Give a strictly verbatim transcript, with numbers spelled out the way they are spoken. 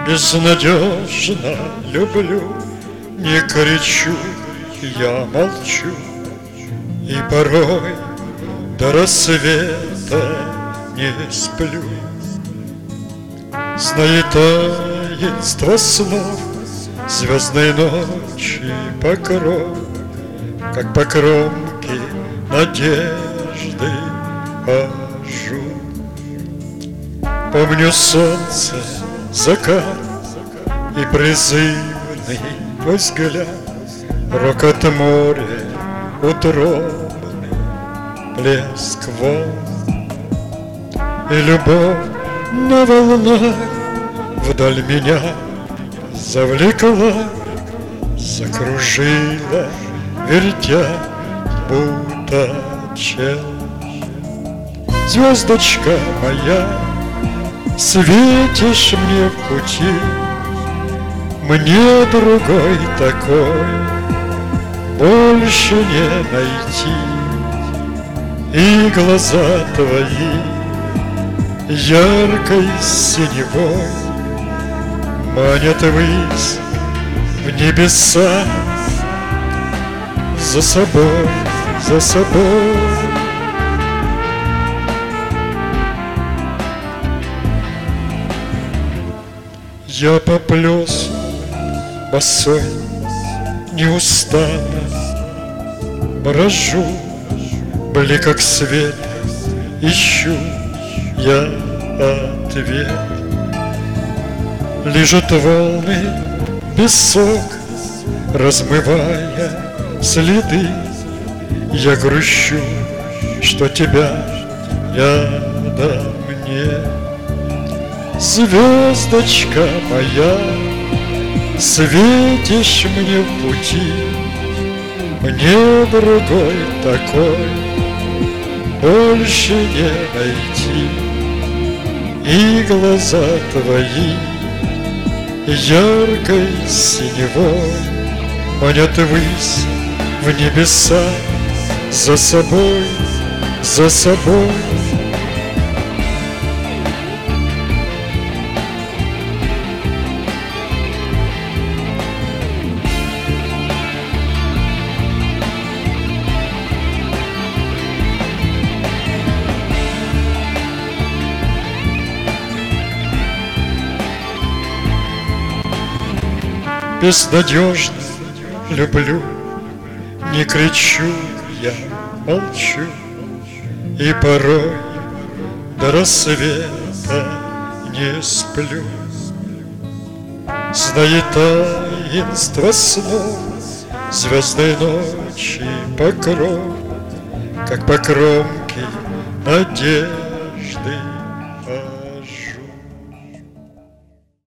Безнадежно люблю, не кричу, я молчу. И порой до рассвета не сплю. Знает таинство снов звездной ночи покров, как по кромке надежды хожу. Помню солнце, закат и призывный твой взгляд, рокот моря, утробный плеск волн. И любовь на волнах вдаль меня завлекла, закружила, вертя, будто чел. Звездочка моя, светишь мне в пути, мне другой такой больше не найти. И глаза твои яркой синевой манят ввысь в небеса, за собой, за собой. Я поплёс босой, неустанно брожу, блик как свет, ищу я ответ. Лижут волны песок, размывая следы. Я грущу, что тебя рядом нет. Звездочка моя, светишь мне в пути, мне другой такой больше не найти. И глаза твои яркой синевой манят ввысь в небеса, за собой, за собой. Безнадежно люблю, не кричу, я молчу. И порой до рассвета не сплю. Знает таинство снов звездной ночи покров, как по кромке надежды